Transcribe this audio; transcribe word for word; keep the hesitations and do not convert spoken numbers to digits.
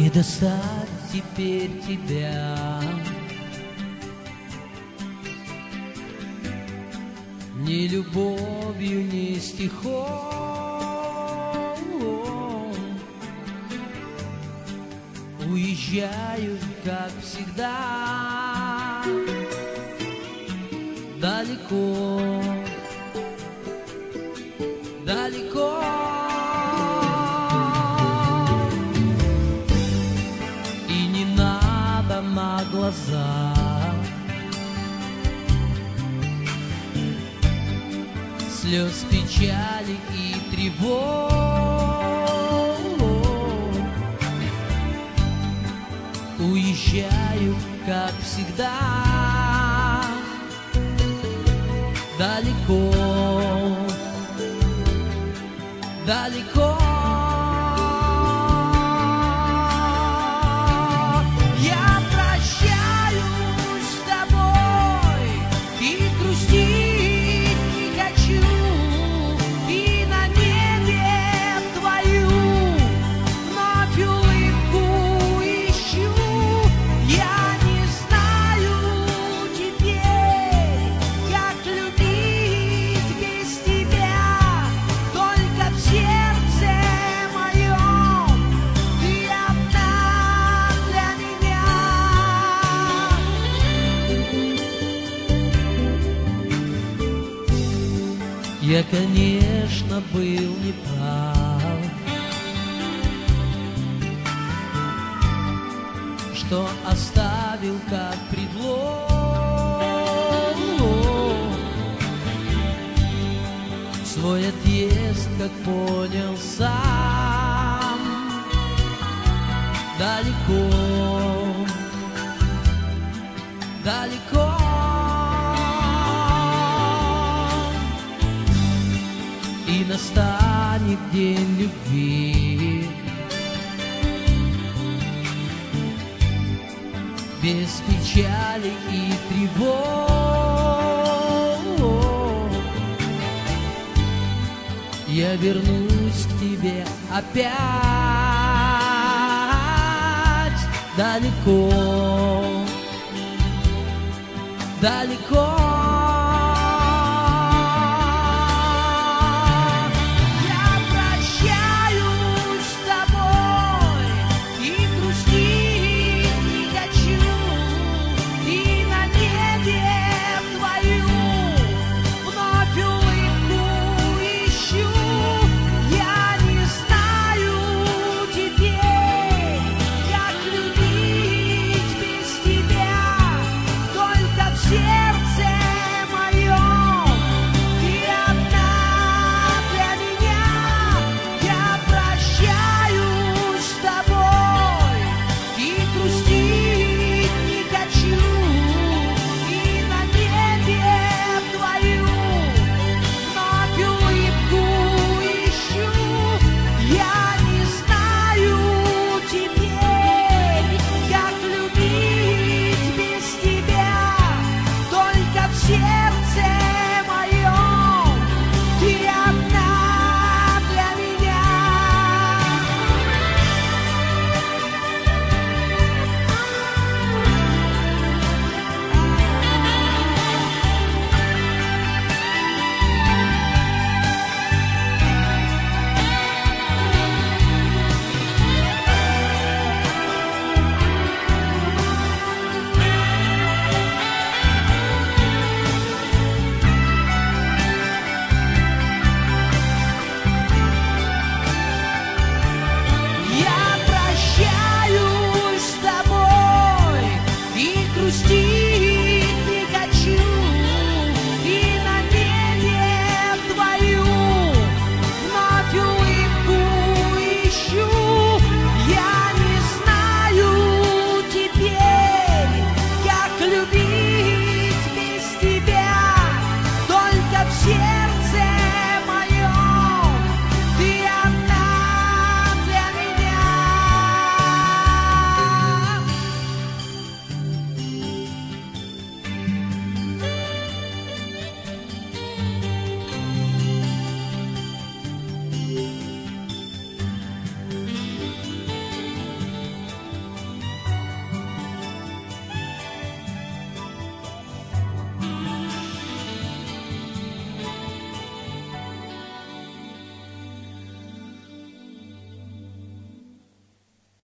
достать теперь тебя, ни любовью, ни стихом. Уезжаю, как всегда, далеко, далеко. И не надо на глаза слез, печали и тревог. Уезжаю, как всегда, далеко, далеко. Я прощаюсь с тобой и грустить не хочу, и на небе твою вновь улыбку ищу. Я не знаю теперь, как любить без тебя, только в сердце моем ты одна для меня. Я, конечно, был неправ, что оставил как предлог свой отъезд, как понял сам, далеко, далеко. И настанет день любви, без печали и тревог. Я вернусь к тебе опять, далеко, далеко.